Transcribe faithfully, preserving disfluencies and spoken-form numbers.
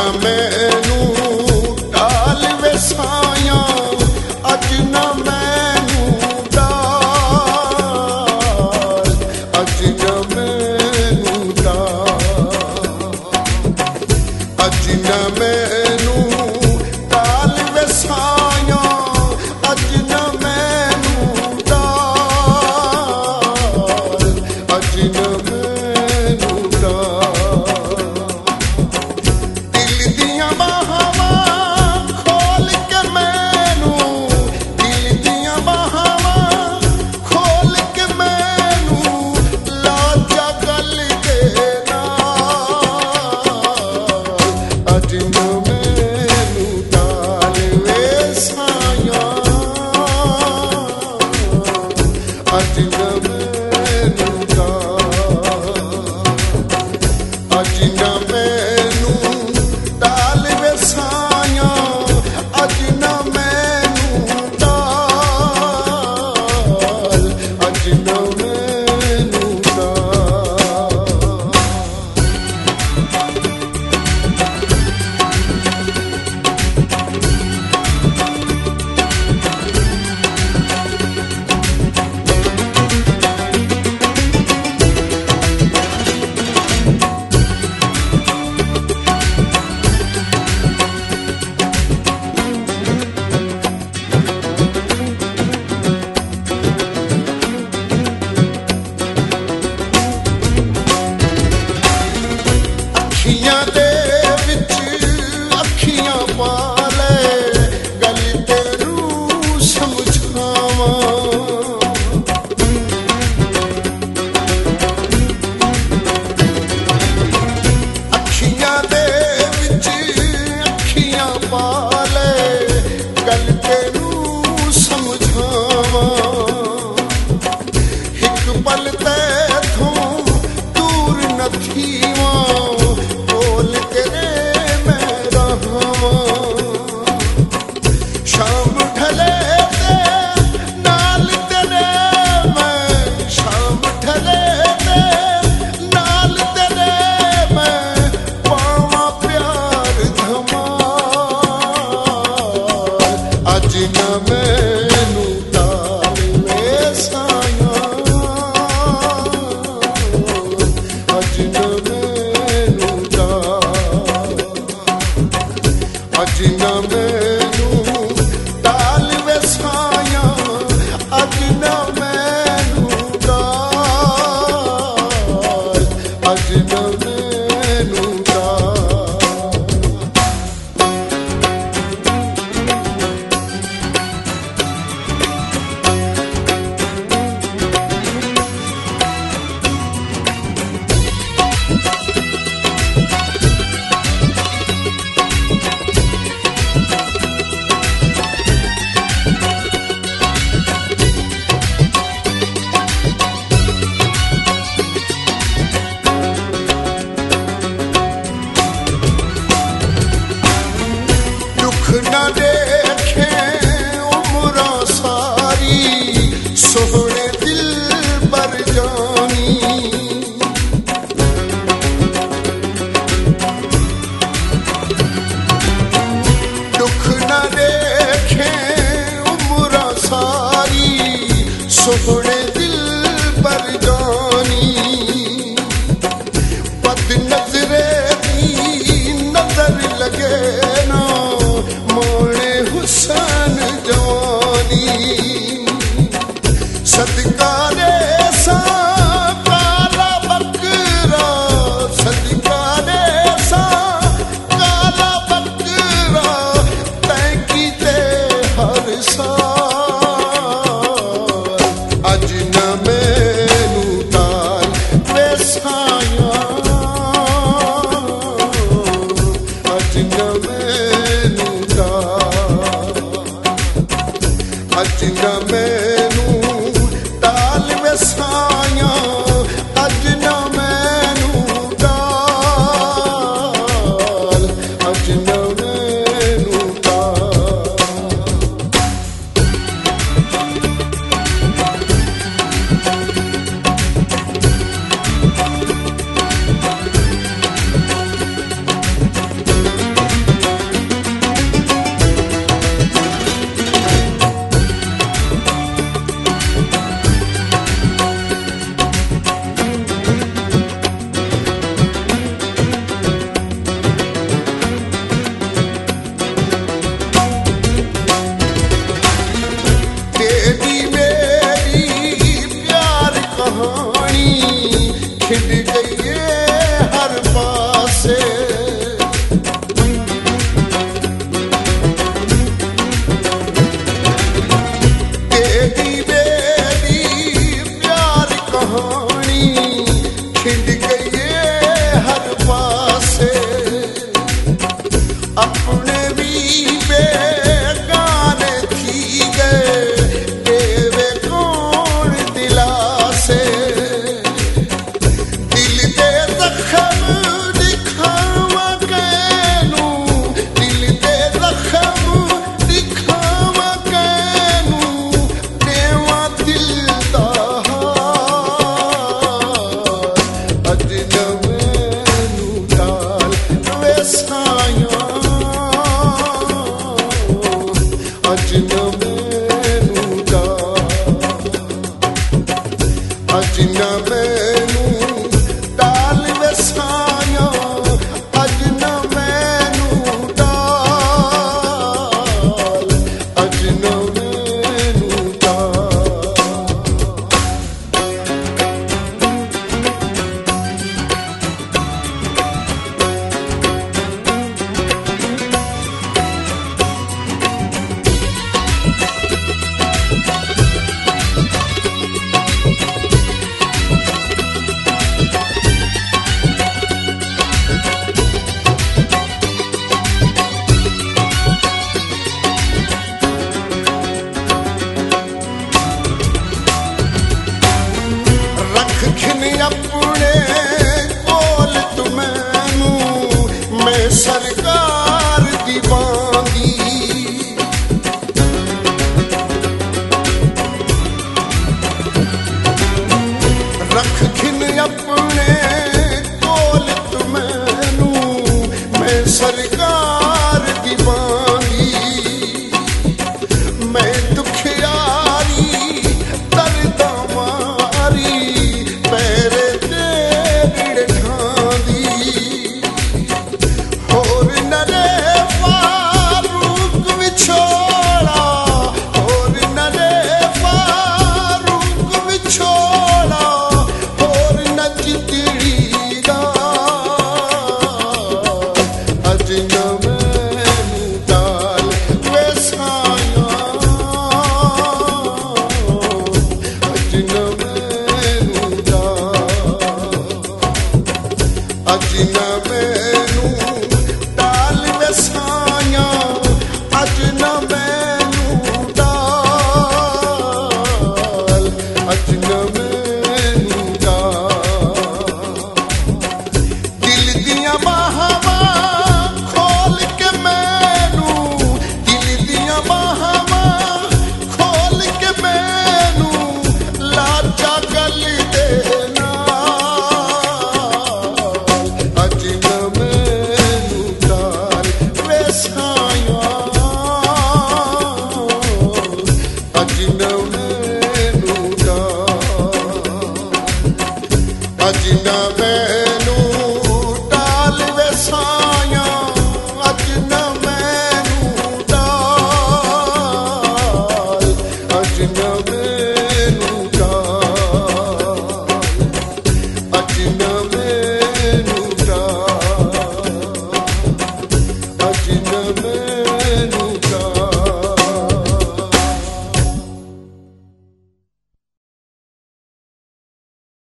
ना मैनू डाल वे साया अज ना मैनू डाल अज ना मैनू डाल अज ना मैनू डाल वे साया अज ना मैनू डाल अज ना मैनू डाल दिल दियां बाहावां खोल के मैनू दिल दियां बाहावां खोल के मैनू ला जा गल दे नाल अज ना मैनू डाल वे साया अज ना मैनू डाल अज ना मैनू डाल वे साया अज ना मैनू डाल अज ना मैनू डाल अखियां दे विच अखियां पा ले गल तेरू समझावां अखियां दे विच अखियां पा ले गल तेरू समझावां हिक पल तैथों दूर न थीवां बोल तेरे मैं रहावां शाम ढले ते नाल तेरे मैं शाम ढले ते नाल तेरे मैं पावां प्यार धमाल अज ना मैनू डाल वे साया अज ना मैनू डाल अज ना मैनू डाल वे साया अज ना मैनू डाल अज ना मैनू डाल दुख न देखे उम्रां सारी सोहणे दिल पर जानी दुख न देखे उम्रां सारी सोहणे दिल पर जानी बद नजरे दी नजर लगे ना मोड़े हुसन जवानी सदका दे सा काला बकरा सदका दे सा काला बकरा तैं कीते हर साल अज सरकार दी बांदी रख खिन अपने कोल मैनू मैं सरकार दी बांदी मैं दुखियारी दर्द मारी पैरे तेरे ठांदी होर नरे फारूक विछोड़ा होर नरे फारूक विछोड़ा होर न जितड़ी दा अज न मैनू डाल वैसाया अज न मैनू डाल अज न मैनू डाल वैसाया अज न मैनू डाल अज न मैनू डाल दिल दियां बाहां खोल के मैनू दिल दियां बाहां खोल के मैनू लाजा गल दे नाल अज न मैनू डाल वैसाया अज न मैनू डाल अज न